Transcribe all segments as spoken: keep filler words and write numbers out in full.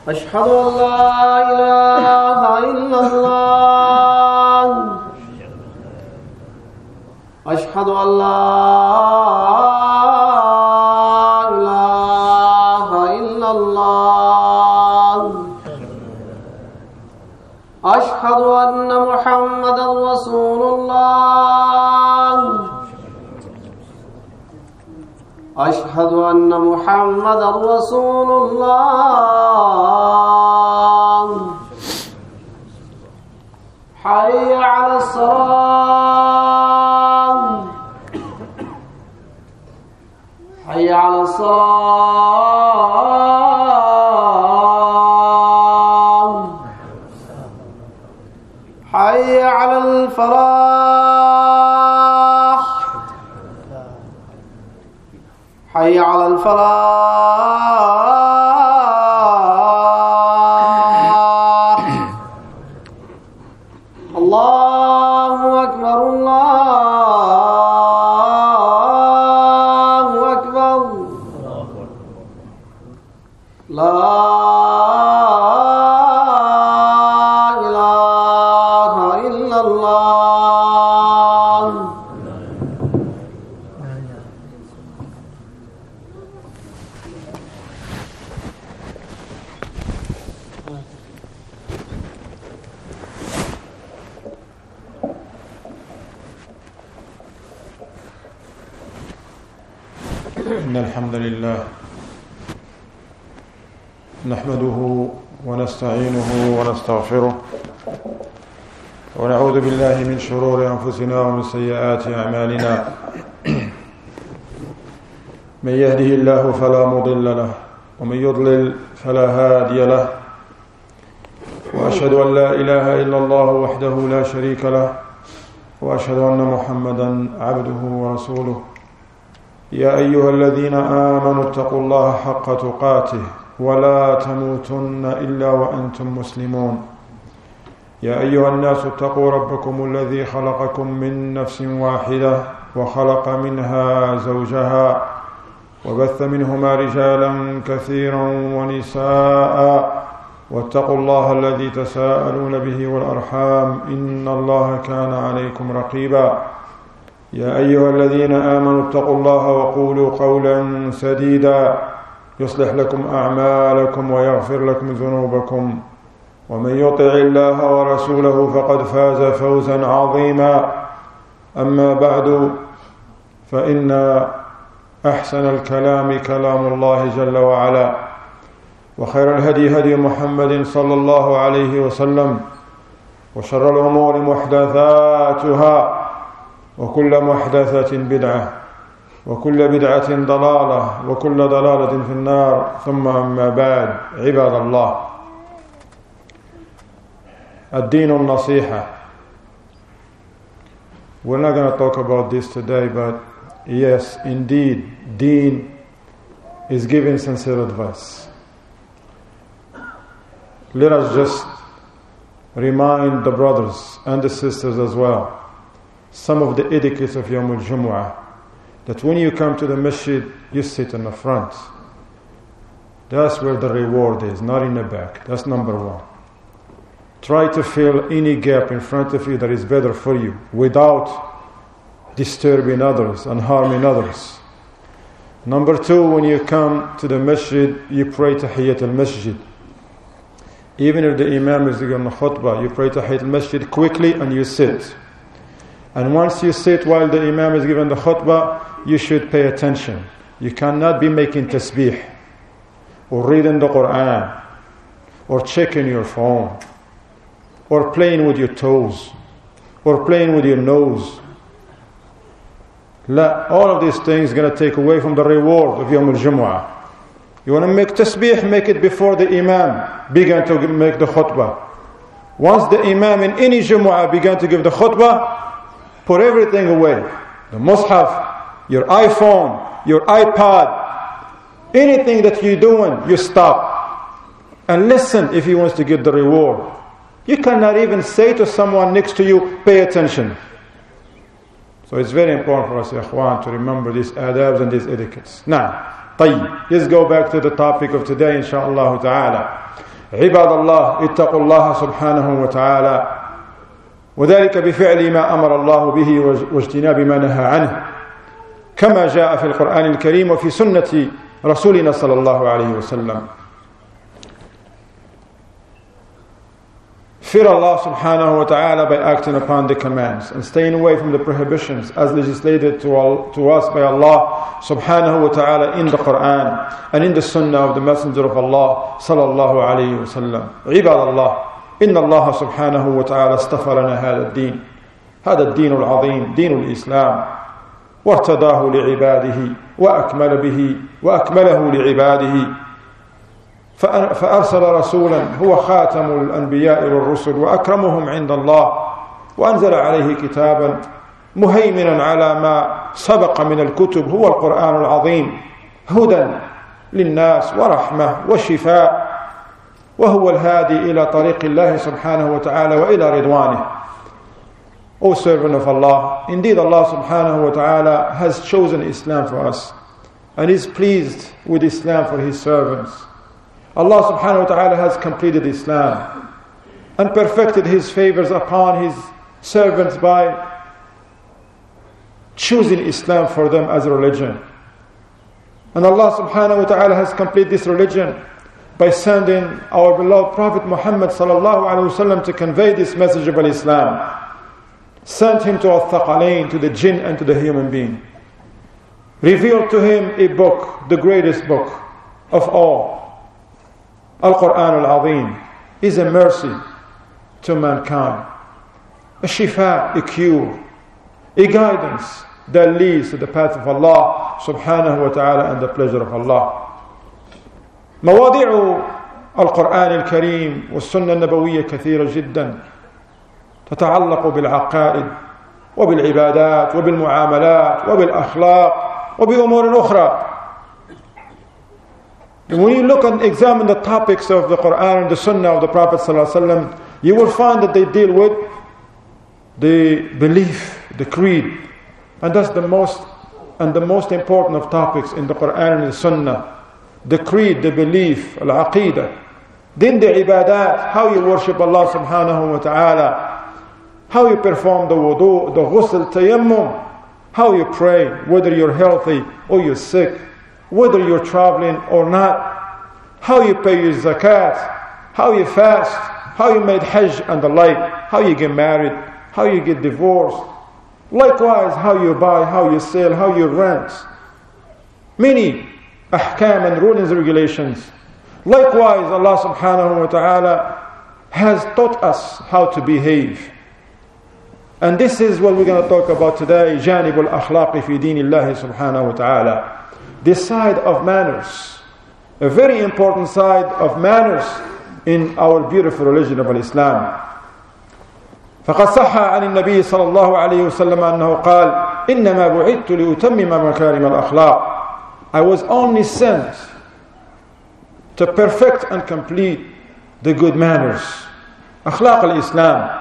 أشهد أن لا إله إلا الله أشهد أن لا إله إلا الله أشهد أن محمدا رسول الله أشهد أن محمدا رسول الله حي على الصلاة حي على الصلاة حي على الفلاح حي على الفلاح الله أكبر الله أكبر لا إله إلا الله. إن الحمد لله نحمده ونستعينه ونستغفره ونعوذ بالله من شرور أنفسنا ومن سيئات أعمالنا من يهده الله فلا مضل له ومن يضلل فلا هادي له وأشهد أن لا إله إلا الله وحده لا شريك له وأشهد أن محمدا عبده ورسوله. يا أيها الذين آمنوا اتقوا الله حق تقاته ولا تموتن إلا وأنتم مسلمون. يا أيها الناس اتقوا ربكم الذي خلقكم من نفس واحدة وخلق منها زوجها وبث منهما رجالا كثيرا ونساء واتقوا الله الذي تساءلون به والأرحام إن الله كان عليكم رقيبا. يا أيها الذين آمنوا اتقوا الله وقولوا قولا سديدا يصلح لكم أعمالكم ويغفر لكم ذنوبكم ومن يطع الله ورسوله فقد فاز فوزا عظيما. أما بعد فإن أحسن الكلام كلام الله جل وعلا وخير الهدي هدي محمد صلى الله عليه وسلم وشر الأمور محدثاتها وكل محدثة بدعة وكل بدعة ضلالة وكل ضلالة في النار. ثم أما بعد عباد الله الدين النصيحة. We're not going to talk about this today, but yes, indeed, Deen is giving sincere advice. Let us just remind the brothers and the sisters as well some of the etiquettes of Yawm al-Jumu'ah, that when you come to the masjid, you sit in the front. That's where the reward is, not in the back. That's number one. Try to fill any gap in front of you that is better for you without disturbing others and harming others. Number two, when you come to the masjid, you pray Tahiyyat al-Masjid. Even if the Imam is giving the khutbah, you pray Tahiyyat al-Masjid quickly and you sit. And once you sit while the Imam is giving the khutbah, you should pay attention. You cannot be making tasbih or reading the Quran or checking your phone or playing with your toes or playing with your nose. La, all of these things are going to take away from the reward of Yawm al-Jumu'ah. You want to make tasbih, make it before the Imam began to make the khutbah. Once the Imam in any Jumu'ah began to give the khutbah, put everything away. The mushaf, your iPhone, your iPad, anything that you're doing, you stop. And listen if he wants to get the reward. You cannot even say to someone next to you, pay attention. So it's very important for us, ya ikhwan, to remember these adabs and these etiquettes. Now, طيب, let's go back to the topic of today, inshaAllah ta'ala. عباد الله اتقوا الله سبحانه وتعالى، وذلك بفعل ما أمر الله به واجتناب ما نهى عنه، كما جاء في القرآن الكريم وفي سنة رسولنا صلى الله عليه وسلم. Fear Allah subhanahu wa ta'ala by acting upon the commands and staying away from the prohibitions as legislated to, all, to us by Allah subhanahu wa ta'ala in the Quran and in the Sunnah of the Messenger of Allah sallallahu alayhi wa sallam. عباد الله إن الله سبحانه وتعالى اصطفى لنا هذا الدين هذا الدين العظيم دين الإسلام وارتضاه لعباده وأكمل به وأكمله لعباده، فأرسل رسولا هو خاتم الأنبياء والرسل وأكرمهم عند الله، وأنزل عليه كتابا مهيمنا على ما سبق من الكتب هو القرآن العظيم، هدى للناس ورحمة وشفاء، وهو الهادي إلى طريق الله سبحانه وتعالى وإلى رضوانه. O servant of Allah, indeed Allah subhanahu wa ta'ala has chosen Islam for us and is pleased with Islam for His servants. Allah subhanahu wa ta'ala has completed Islam and perfected His favors upon His servants by choosing Islam for them as a religion. And Allah subhanahu wa ta'ala has completed this religion by sending our beloved Prophet Muhammad sallallahu alaihi wasallam to convey this message of Islam. Sent him to Al-Thaqalain, to the jinn and to the human being. Revealed to him a book, the greatest book of all. Al-Quran Al-Azim is a mercy to mankind, a shifa, a cure, a guidance that leads to the path of Allah subhanahu wa ta'ala and the pleasure of Allah. مواضيع القرآن الكريم والسنة النبوية كثيرة جدا تتعلق بالعقائد وبالعبادات وبالمعاملات وبالأخلاق وبأمور أخرى. And when you look and examine the topics of the Quran and the Sunnah of the Prophet ﷺ, you will find that they deal with the belief, the creed, and that's the most and the most important of topics in the Quran and the Sunnah. The creed, the belief, al-aqidah. Then the ibadat, how you worship Allah subhanahu wa ta'ala, how you perform the wudu, the ghusl, tayammum, how you pray, whether you're healthy or you're sick, whether you're traveling or not, how you pay your zakat, how you fast, how you made hajj and the like, how you get married, how you get divorced, likewise how you buy, how you sell, how you rent. Many ahkam and rulings and regulations. Likewise, Allah subhanahu wa ta'ala has taught us how to behave. And this is what we're going to talk about today, جانب الأخلاق في دين الله سبحانه وتعالى. This side of manners, a very important side of manners in our beautiful religion of Islam. فقد صح عن النبي صلى الله عليه وسلم أنه قال إنما بعثت لأتمم مكارم الأخلاق. I was only sent to perfect and complete the good manners, أخلاق الإسلام.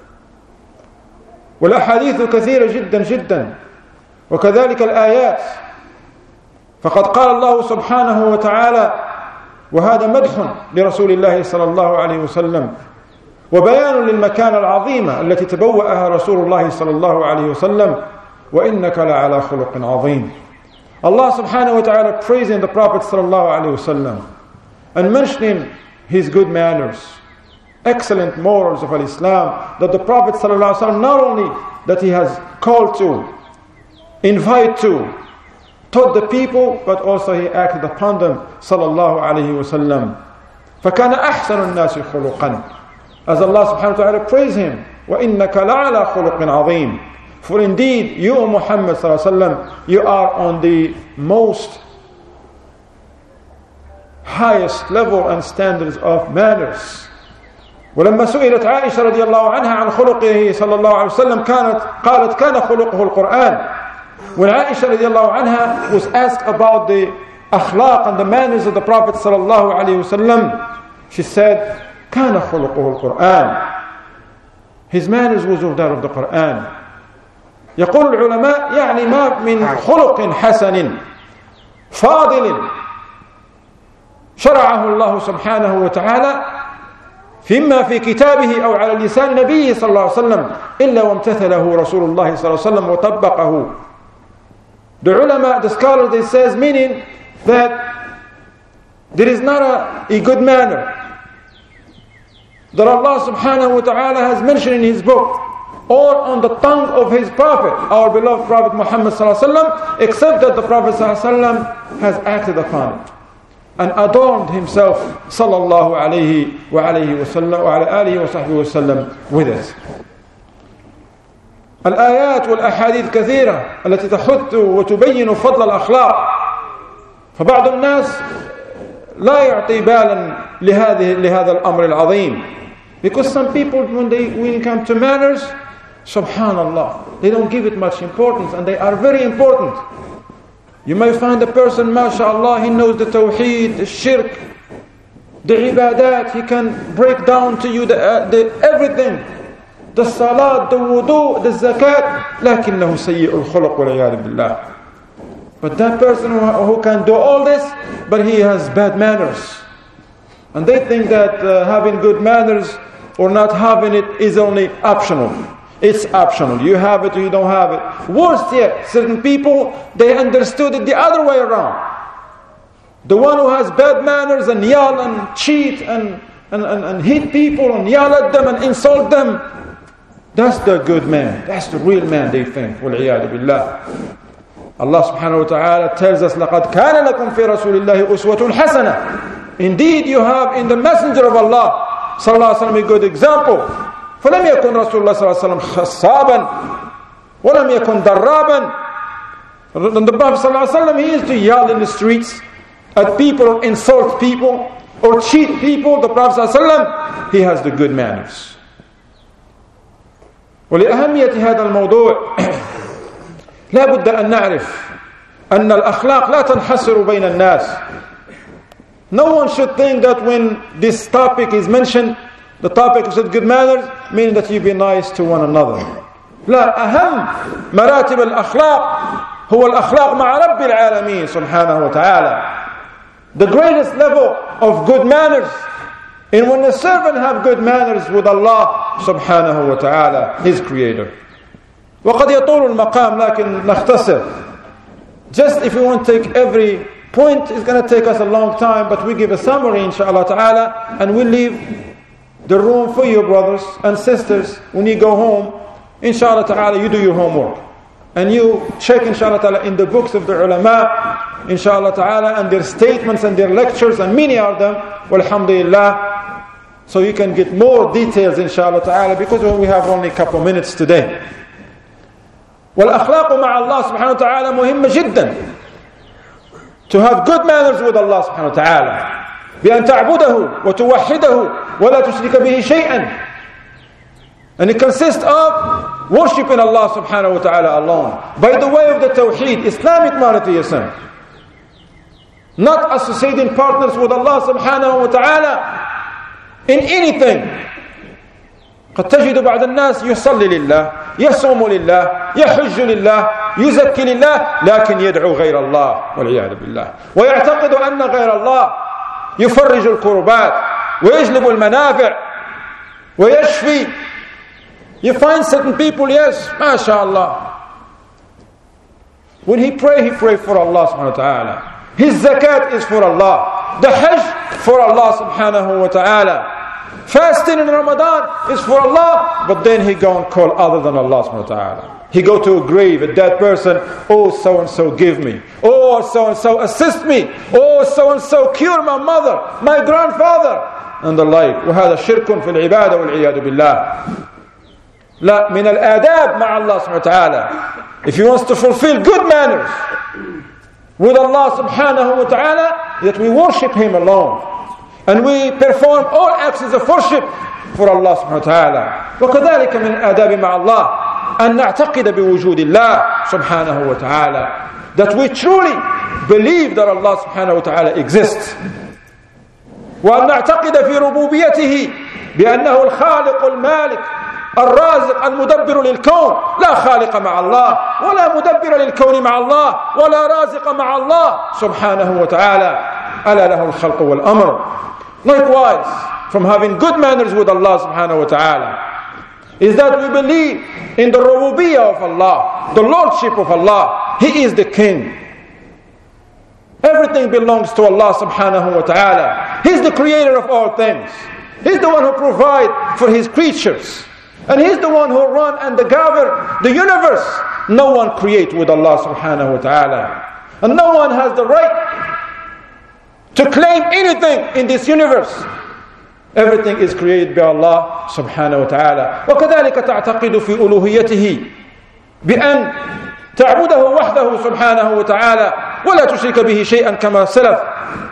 والأحاديث كثيرة جدا جدا وكذلك الآيات. فقد قال الله سبحانه وتعالى، وهذا مدح لرسول الله صلى الله عليه وسلم وبيان للمكانة العظيمة التي تبوأها رسول الله صلى الله عليه وسلم، وإنك لعلى خلق عظيم. Allah subhanahu wa ta'ala praising the Prophet sallallahu alayhi wasallam and mentioning his good manners, excellent morals of Islam, that the Prophet sallallahu alayhi wasallam not only that he has called to, invite to, taught the people, but also he acted upon them sallallahu alayhi wasallam. فَكَانَ أَحْسَنُ النَّاسِ خُلُقًا. As Allah subhanahu wa ta'ala praise him, وَإِنَّكَ لَعَلَى خُلُقٍ عَظِيمٍ. For indeed, you, Muhammad sallallahu alaihi wasallam, you are on the most highest level and standards of manners. ولما سئلت عائشة رضي الله عنها عن خلقه صلى الله عليه وسلم كانت قالت كان خلقه القرآن. When Aisha رضي الله عنها was asked about the akhlaq and the manners of the Prophet صلى الله عليه وسلم, she said كان خلقه القرآن. His manners was of that of the Quran. يقول العلماء يعني ما من خلق حسن فاضل شرعه الله سبحانه وتعالى فيما في كتابه أو على لسان نبيه صلى الله عليه وسلم إلا وامتثله رسول الله صلى الله عليه وسلم وطبقه. The ulama, the scholars, they says, meaning that there is not a, a good manner that Allah subhanahu wa ta'ala has mentioned in His book or on the tongue of His Prophet, our beloved Prophet Muhammad sallallahu alaihi wasallam, except that the Prophet sallallahu alaihi wasallam has acted upon it and adorned himself sallallahu alayhi wa alayhi wa sallam wa ala alihi wa sahbihi wa sallam with it. الآيات والأحاديث كثيرة التي تحث وتبين فضل الأخلاق. فبعض الناس لا يعطي بالا لهذه لهذا الأمر العظيم. Because some people, when they when it comes to manners, subhanallah, they don't give it much importance, and they are very important. You may find a person, mashallah, he knows the tawheed, the shirk, the ibadat, he can break down to you the, uh, the everything, the salat, the wudu, the zakat, لكنه سيء الخلق والعياذ بالله. But that person who, who can do all this, but he has bad manners. And they think that uh, having good manners or not having it is only optional. It's optional. You have it or you don't have it. Worse yet, certain people, they understood it the other way around. The one who has bad manners and yell and cheat and, and, and, and hit people and yell at them and insult them, that's the good man. That's the real man, they think. وَالْعِيَاذُ بِاللَّهِ. Allah subhanahu wa ta'ala tells us, لَقَدْ كَانَ لَكُمْ فِي رَسُولِ اللَّهِ أُسْوَةٌ حَسَنَةٌ. Indeed, you have in the messenger of Allah sallallahu alaihi wasallam a good example. فلم يكن رسول الله صلى الله عليه وسلم خصابا ولم يكن ضرابا. And the Prophet صلى الله عليه وسلم, he used to yell in the streets at people or insult people or cheat people. The Prophet صلى الله عليه وسلم, he has the good manners. ولأهمية هذا الموضوع لا بد أن نعرف أن الأخلاق لا تنحصر بين الناس. No one should think that when this topic is mentioned, the topic is good manners, meaning that you be nice to one another. لا, أهم مراتب الأخلاق هو الأخلاق مع رب العالمين سبحانه وتعالى. The greatest level of good manners, and when the servant have good manners with Allah subhanahu wa ta'ala, His Creator. وقد يطول المقام لكن نختصر. Just if you want to take every point, it's going to take us a long time, but we give a summary inshallah ta'ala, and we leave the room for you, brothers and sisters. When you go home, inshallah ta'ala, you do your homework. And you check inshallah ta'ala in the books of the ulama, inshallah ta'ala, and their statements and their lectures, and many of them, walhamdulillah, so you can get more details inshallah ta'ala, because we have only a couple minutes today. والأخلاق مع الله سبحانه وتعالى مهمة جدا. To have good manners with Allah subhanahu wa ta'ala. بأن تعبده وتوحده ولا تشرك به شيئا. And it consists of worshiping Allah subhanahu wa ta'ala alone. By the way of the tawheed, Islamic monotheism. Not associating partners with Allah subhanahu wa ta'ala in anything. قد تجد بعض الناس يصلي لله يصوم لله يحج لله يزكي لله لكن يدعو غير الله والعياذ بالله ويعتقد أن غير الله يفرج الكربات ويجلب المنافع ويشفي. You find certain people, yes, mashallah, when he pray, he pray for Allah subhanahu wa ta'ala. His zakat is for Allah. The hajj for Allah subhanahu wa ta'ala. Fasting in Ramadan is for Allah, but then he go and call other than Allah subhanahu wa ta'ala. He go to a grave, a dead person, oh so and so give me, oh so and so assist me, oh so and so cure my mother, my grandfather, and the like. وهذا شرك في العبادة والعياذ بالله. لا, من الآداب مع الله سبحانه وتعالى. If he wants to fulfill good manners with Allah subhanahu wa ta'ala, that we worship Him alone. And we perform all acts of worship for Allah subhanahu wa ta'ala. وكذلك من الآداب مع الله أن نعتقد بوجود الله سبحانه وتعالى. That we truly believe that Allah subhanahu wa ta'ala exists. وأن نعتقد في ربوبيته بأنه الخالق المالك الرازق المدبر للكون. لا خالق مع الله ولا مدبر للكون مع الله ولا رازق مع الله سبحانه وتعالى. ألا له الخلق والأمر. Likewise, from having good manners with Allah subhanahu wa ta'ala is that we believe in the rububiyyah of Allah, the lordship of Allah. He is the king. Everything belongs to Allah subhanahu wa ta'ala. He's the creator of all things. He's the one who provides for His creatures. And He's the one who runs and govern the universe. No one creates with Allah subhanahu wa ta'ala. And no one has the right to claim anything in this universe. Everything is created by Allah subhanahu wa ta'ala. وكذلك تعتقد في ألوهيته بأن تعبده وحده سبحانه وتعالى ولا تشرك به شيئا كما سلف.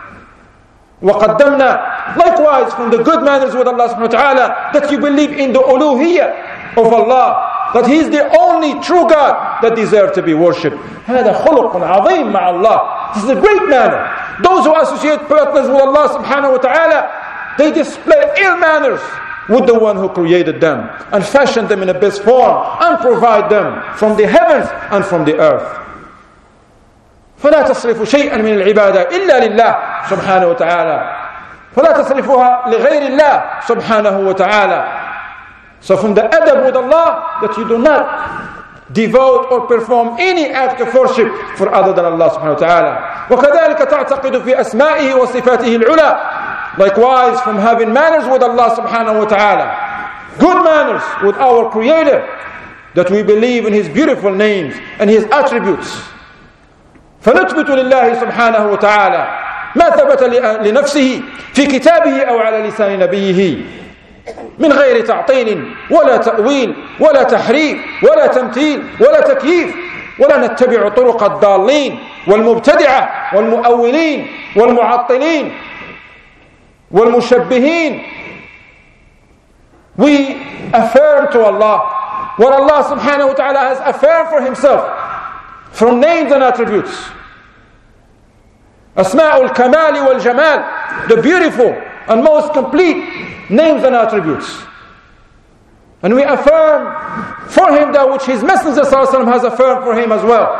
وقدمنا, likewise from the good manners with Allah subhanahu wa ta'ala, that you believe in the uluhiyyah of Allah, that He is the only true God that deserves to be worshipped. هذا خلق عظيم مع الله. This is a great manner. Those who associate partners with Allah subhanahu wa ta'ala, they display ill manners with the one who created them and fashioned them in the best form and provide them from the heavens and from the earth. فلا تصرفوا شيئا من العبادة إلا لله سبحانه وتعالى فلا تصرفوها لغير الله سبحانه وتعالى. So from the adab with Allah, that you do not devote or perform any act of worship for other than Allah subhanahu wa ta'ala. وكذلك تعتقد في أسمائه وصفاته العلى. Likewise, from having manners with Allah subhanahu wa ta'ala, good manners with our Creator, that we believe in His beautiful names and His attributes. فنثبت لله سبحانه وتعالى ما ثبت لنفسه في كتابه أو على لسان نبيه من غير تعطيل ولا تأويل ولا تحريف ولا تمثيل ولا تكييف، ولا نتبع طرق الضالين والمبتدعة والمؤولين والمعطلين والمشبهين. We affirm to Allah what Allah subhanahu wa ta'ala has affirmed for Himself from names and attributes. Asma'ul Kamali wal Jamal, the beautiful and most complete names and attributes. And we affirm for Him that which His Messenger ﷺ has affirmed for Him as well.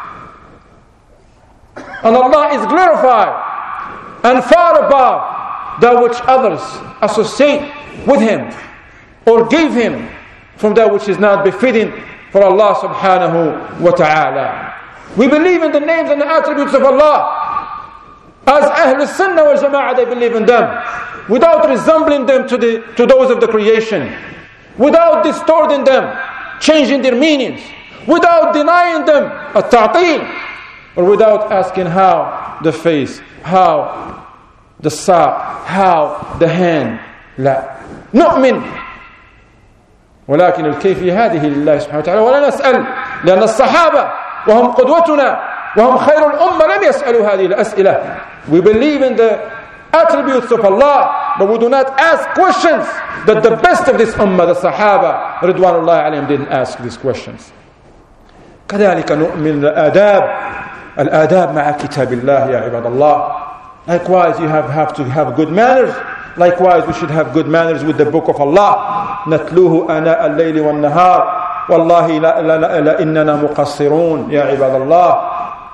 And Allah is glorified and far above that which others associate with Him or give Him from that which is not befitting for Allah subhanahu wa ta'ala. We believe in the names and the attributes of Allah as Ahlul Sunnah wal Jama'ah. They believe in them without resembling them to the to those of the creation, without distorting them, changing their meanings, without denying them a ta'til, or without asking how the face, how the saq, how the hand. لا نؤمن ولكن الكيفية هذه لله سبحانه وتعالى ولا نسأل، لأن الصحابة وهم قدوتنا وهم خير الأمة لم يسألوا هذه الأسئلة. We believe in the attributes of Allah, but we do not ask questions that the best of this ummah, the Sahaba رضوان الله عليهم, didn't ask these questions. كذلك نؤمن الآداب الآداب مع كتاب الله يا عباد الله. Likewise, you have, have to have good manners. Likewise, we should have good manners with the book of Allah. نتلوه آناء الليل والنهار والله لا لا لا لا إننا مقصرون يا عباد الله.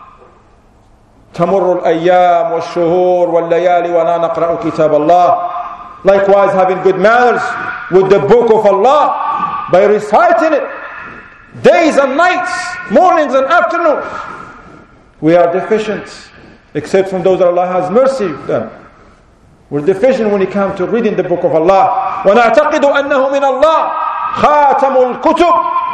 تمر الأيام والشهور والليالي ولا نقرأ كتاب الله. Likewise, having good manners with the book of Allah by reciting it days and nights, mornings and afternoons. We are deficient, except from those that Allah has mercy on. We're deficient when it comes to reading the book of Allah. ونعتقد أنه من الله خاتم الكتب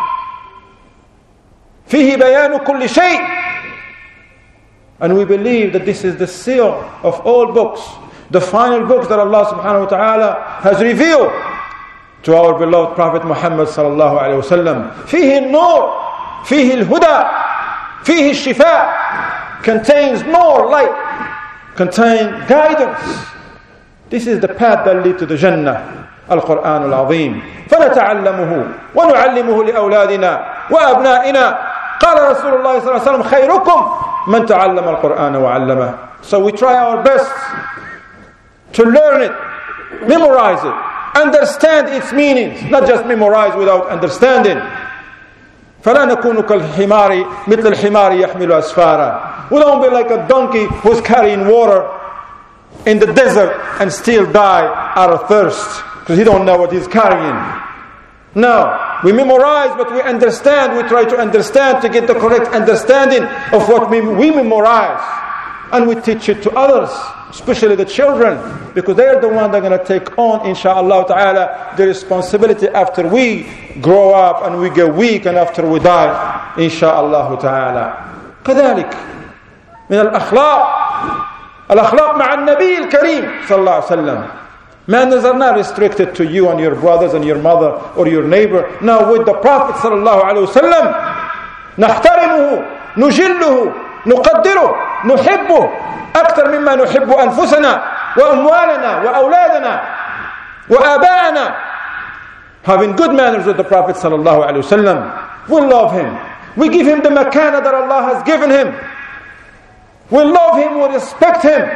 فيه بيان كل شيء. And we believe that this is the seal of all books, the final books that Allah subhanahu wa ta'ala has revealed to our beloved Prophet Muhammad sallallahu alayhi wa sallam. فيه النور فيه الهدى فيه الشفاء, contains more light, contains guidance. This is the path that leads to the Jannah, Al-Quran Al-Azim. فنتعلمه ونعلمه لأولادنا وأبنائنا. قال رسول الله صلى الله عليه وسلم خيركم من تعلم القرآن وعلمه. So we try our best to learn it, memorize it, understand its meanings, not just memorize without understanding. فلا نكون كالحمار مثل الحمار يحمل أسفارا. We don't be like a donkey who's carrying water in the desert and still die out of thirst because he don't know what he's carrying. No, we memorize, but we understand. We try to understand to get the correct understanding of what we, we memorize. And we teach it to others, especially the children, because they are the ones that are going to take on, inshaAllah ta'ala, the responsibility after we grow up and we get weak and after we die, inshaAllah ta'ala. كذلك من الأخلاق الأخلاق مع النبي الكريم صلى الله عليه وسلم. Manners are not restricted to you and your brothers and your mother or your neighbor. Now with the Prophet صلى الله عليه وسلم نحترمه نجله نقدره نحبه أكثر مما نحب أنفسنا وأموالنا وأولادنا وآباءنا. Having good manners with the Prophet صلى الله عليه وسلم. We love him. We give him the makana that Allah has given him. We love him, we respect him.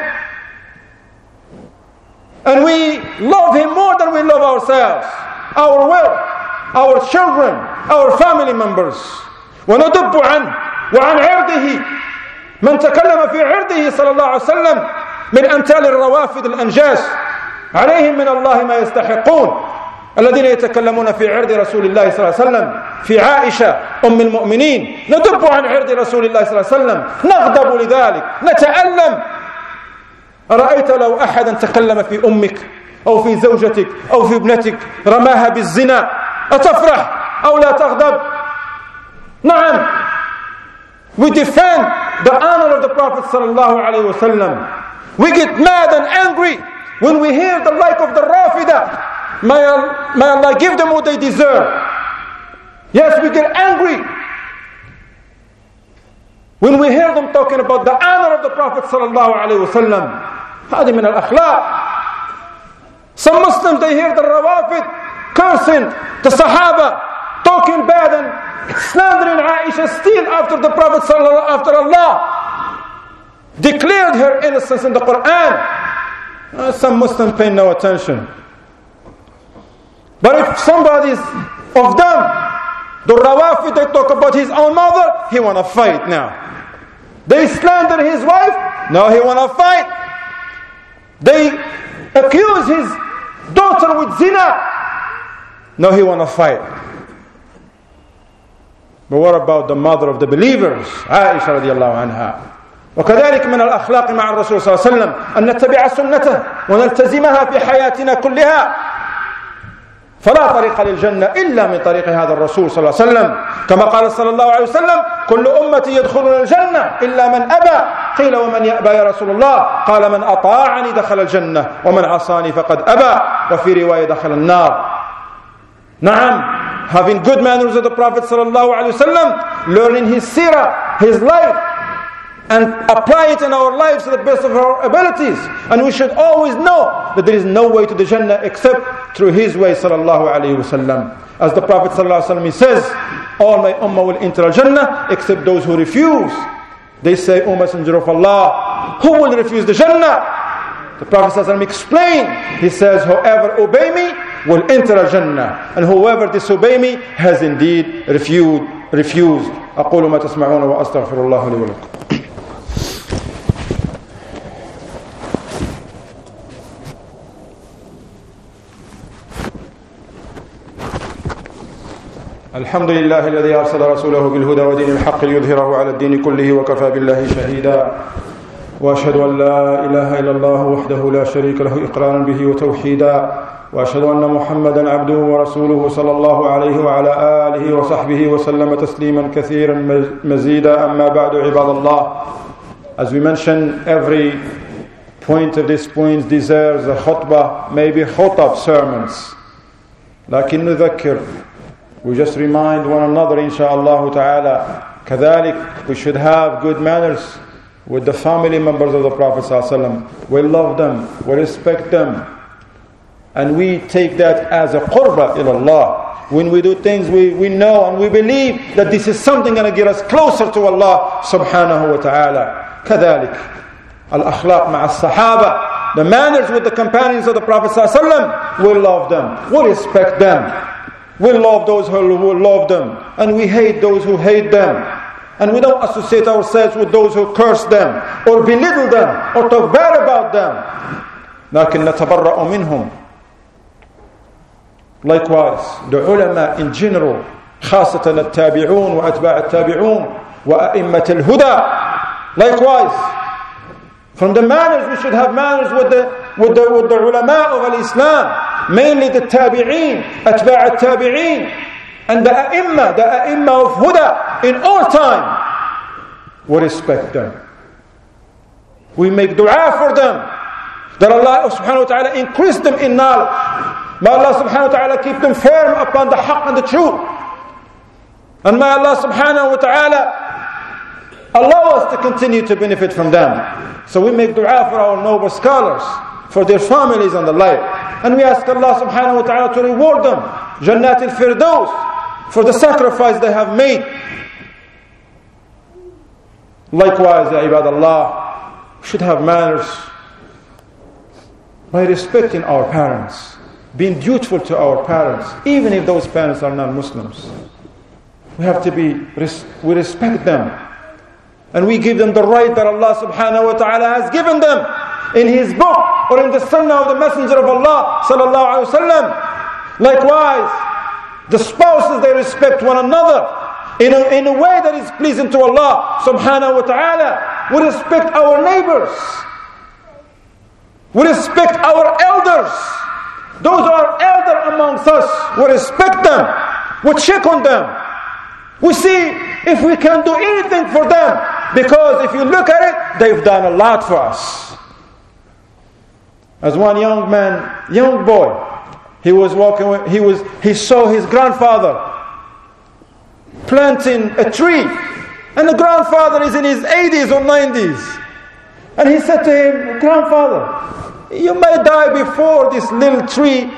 And we love him more than we love ourselves, our wealth, our children, our family members. وندب عنه وعن عرضه من تكلم في عرضه صلى الله عليه وسلم من أمثال الروافد الأنجاس عليهم من الله ما يستحقون الذين يتكلمون في عرض رسول الله صلى الله عليه وسلم في عائشة أم المؤمنين. ندب عن عرض رسول الله صلى الله عليه وسلم نغضب لذلك نتألم. أرأيت لو أحدا تكلم في أمك أو في زوجتك أو في ابنتك رماها بالزنا أتفرح أو لا تغضب؟ نعم. We defend the honor of the Prophet sallallahu alaihi wasallam. We get mad and angry when we hear the like of the Rafida. May Allah, may Allah give them what they deserve. Yes, we get angry when we hear them talking about the honor of the Prophet sallallahu alaihi wasallam. هذه من الأخلاق. Some Muslims, they hear the Rawafid cursing the Sahaba, talking bad and slandering Aisha still after the Prophet sallallahu, after Allah declared her innocence in the Quran. Some Muslims pay no attention. But if somebody is of them, the Rawafid, they talk about his own mother, he want to fight now. They slander his wife, now he want to fight. They accuse his daughter with zina, now he want to fight. But what about the mother of the believers, Aisha radiallahu anha? وكذلك من الأخلاق مع الرسول صلى الله عليه وسلم أن نتبع سنته ونلتزمها في حياتنا كلها. فلا طريق للجنة إلا من طريق هذا الرسول صلى الله عليه وسلم كما قال صلى الله عليه وسلم كل أمتي يدخلون الجنة إلا من أبى قيل ومن يأبى يا رسول الله قال من أطاعني دخل الجنة ومن عصاني فقد أبى وفي رواية دخل النار. نعم. Having good manners of the Prophet صلى الله عليه وسلم, learning his seerah, his life, and apply it in our lives to the best of our abilities. And we should always know that there is no way to the Jannah except through his way sallallahu alayhi wasallam. As the Prophet sallallahu alayhi wasallam says, all my ummah will enter al-Jannah except those who refuse. They say, O Messenger of Allah, who will refuse the Jannah? The Prophet sallallahu alayhi wasallam explained, he says, whoever obey me will enter al-Jannah, and whoever disobey me has indeed refused. refused. أقول ما تسمعون وأستغفر الله لي ولكم. الحمد لله الذي أرسل رسوله بالهدى ودين الحق ليظهره على الدين كله وكفى بالله شهيدا وأشهد أن لا إله إلا الله وحده لا شريك له إقرارا به وتوحيدا وأشهد أن محمدا عبده ورسوله صلى الله عليه وعلى آله وصحبه وسلم تسليما كثيرا مزيدا أما بعد عباد الله. As we mentioned, every point of this point deserves a khutbah, maybe khutab sermons. لكن نذكر, we just remind one another insha'Allah ta'ala. كذلك, we should have good manners with the family members of the Prophet sallallahu alaihi wasallam. We love them, we respect them, and we take that as a qurba ilallah. When we do things, we, we know and we believe that this is something going to get us closer to Allah subhanahu wa ta'ala. كذلك al-akhlaq ma'a as-sahaba, the manners with the companions of the Prophet sallallahu alaihi wasallam. We love them, we respect them, we love those who love them, and we hate those who hate them. And we don't associate ourselves with those who curse them or belittle them or talk bad about them. لكن نتبرأ منهم Likewise, the ulama in general, خاصة التابعون وأتباع التابعون وأئمة الهدى. Likewise, from the manners, we should have manners with the with the with the ulama of al-Islam, mainly the tabi'een, atba' al-tabi'een, and the a'imma, the a'imma of huda in all time. We respect them. We make dua for them, that Allah subhanahu wa ta'ala increase them in knowledge. May Allah subhanahu wa ta'ala keep them firm upon the haqq and the truth. And may Allah subhanahu wa ta'ala allow us to continue to benefit from them. So we make dua for our noble scholars, for their families and the like. And we ask Allah subhanahu wa ta'ala to reward them, Jannat al-Firdaus, for the sacrifice they have made. Likewise, ya ibadallah, we should have manners by respecting our parents, being dutiful to our parents, even if those parents are non-Muslims. We have to be, we respect them. And we give them the right that Allah subhanahu wa ta'ala has given them in His book or in the sunnah of the Messenger of Allah sallallahu alayhi wa sallam. Likewise, the spouses, they respect one another in a, in a way that is pleasing to Allah subhanahu wa ta'ala. We respect our neighbors. We respect our elders. Those who are elder amongst us, we respect them. We check on them. We see if we can do anything for them. Because if you look at it, they've done a lot for us. As one young man, young boy, he was walking, he was, he saw his grandfather planting a tree. And the grandfather is in his eighties or nineties. And he said to him, "Grandfather, you may die before this little tree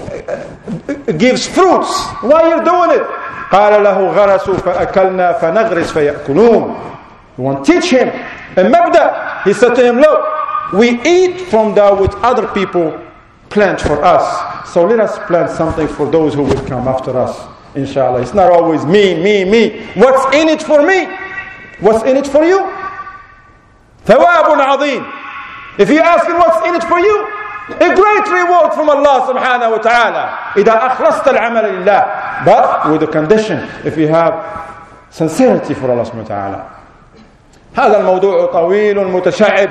gives fruits. Why are you doing it?" قال له غرسوا فأكلنا فنغرس فيأكلون. You want to teach him a mabda. He said to him, look, we eat from that which other people plant for us. So let us plant something for those who will come after us. Inshallah. It's not always me, me, me. What's in it for me? What's in it for you? ثواب عظيم. If you ask him what's in it for you, a great reward from Allah subhanahu wa ta'ala. إذا أخلصت العمل لله. But with the condition, if you have sincerity for Allah subhanahu wa ta'ala. هذا الموضوع طويل متشعب.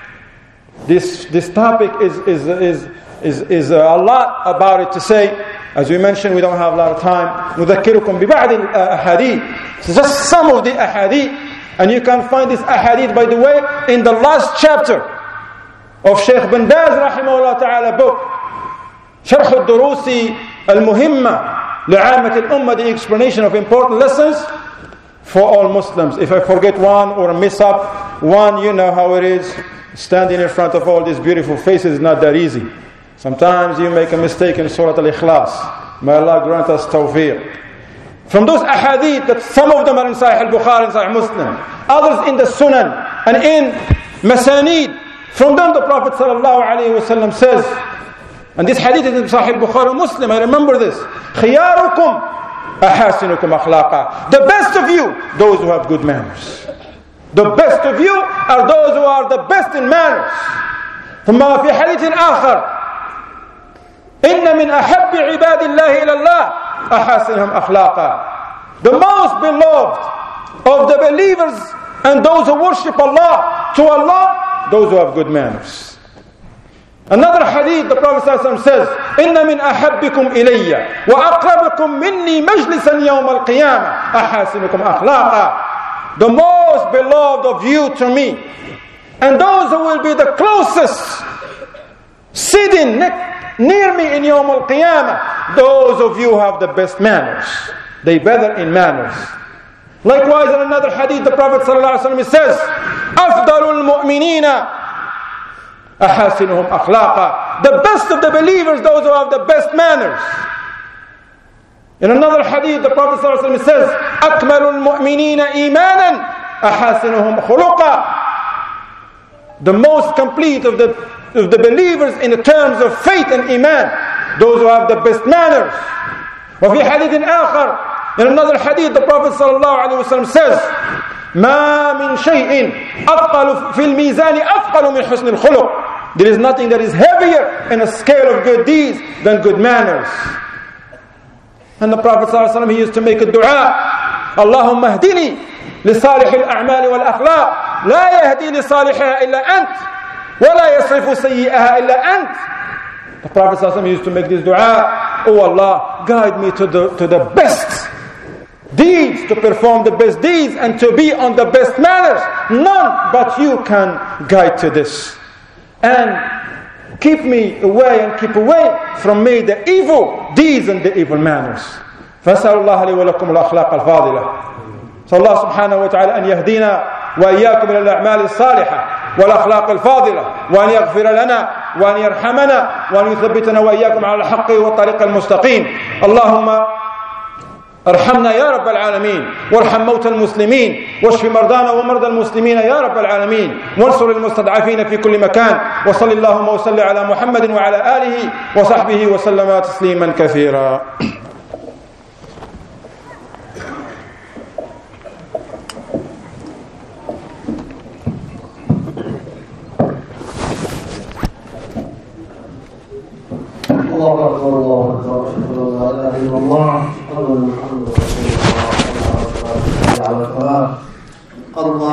This this topic is is is is is a lot about it to say. As we mentioned, we don't have a lot of time. نذكركم ببعض الأحاديث. So just some of the ahadith, and you can find this ahadith, by the way, in the last chapter of Sheikh bin Baz rahimahullah ta'ala book, شرح الدروس المهمة لعامة الأمة, the explanation of important lessons for all Muslims. If I forget one or miss up one, you know how it is. Standing in front of all these beautiful faces is not that easy. Sometimes you make a mistake in Surah Al-Ikhlas. May Allah grant us tawfiq. From those ahadith, that some of them are in Sahih al-Bukhari and Sahih Muslim, others in the Sunan and in Masanid. From them the Prophet sallallahu alaihi wasallam says, and this hadith is in Sahih al-Bukhari and Muslim, I remember this, خِيَارُكُمْ أَحَاسِنُكُمْ أَخْلَاقًا. The best of you, those who have good manners. The best of you are those who are the best in manners. ثم في حديث آخر, إن من أحب عباد الله إلى الله أحاسنهم أخلاقا. The most beloved of the believers and those who worship Allah, to Allah, those who have good manners. Another hadith, the Prophet ﷺ says, إن من أحبكم إلي وأقربكم مني مجلسا يوم القيامة أحاسنكم أخلاقا. The most beloved of you to me, and those who will be the closest sitting near me in Yawm al-Qiyamah, those of you who have the best manners. They better in manners. Likewise, in another hadith, the Prophet ﷺ says, أفضل المؤمنين أحاسنهم أخلاقا. The best of the believers, those who have the best manners. In another hadith, the Prophet ﷺ says, أكمل المؤمنين إيمانا أحاسنهم خلقا. The most complete of the of the believers in the terms of faith and iman, those who have the best manners. وفي حديث آخر, in another hadith, the Prophet ﷺ says, ما من شيء أثقل في الميزان أثقل من حسن الخلق. There is nothing that is heavier in a scale of good deeds than good manners. And the Prophet ﷺ, he used to make a dua, Allahumma hdini li salih al-a'mal wal-akhlaq, la yahdi li salihha illa ant, wa la yasrifu sayyi'aha illa ant. The Prophet ﷺ used to make this dua, oh Allah, guide me to the, to the best deeds, to perform the best deeds and to be on the best manners. None but you can guide to this. And keep me away and keep away from me the evil deeds and the evil manners. فَأَسْأَلُ اللَّهَ لِي وَلَكُمُ الْأَخْلَاقَ الْفَاضِلَةِ. So Allah subhanahu wa ta'ala أن يهدينا وإياكم إلى الأعمال الصالحة والأخلاق الفاضلة وأن يغفر لنا وأن يرحمنا وأن يثبتنا وإياكم على الحق والطريق المستقيم. اللهم ارحمنا يا رب العالمين وارحم موتى المسلمين واشف مرضانا ومرضى المسلمين يا رب العالمين وانصر المستضعفين في كل مكان وصل اللهم وسلم على محمد وعلى آله وصحبه وسلم تسليما كثيرا. الله أكبر الله أكبر أشهد أن لا إله إلا الله أشهد أن محمدا رسول الله صلى الله عليه وسلم على الصلاة. الله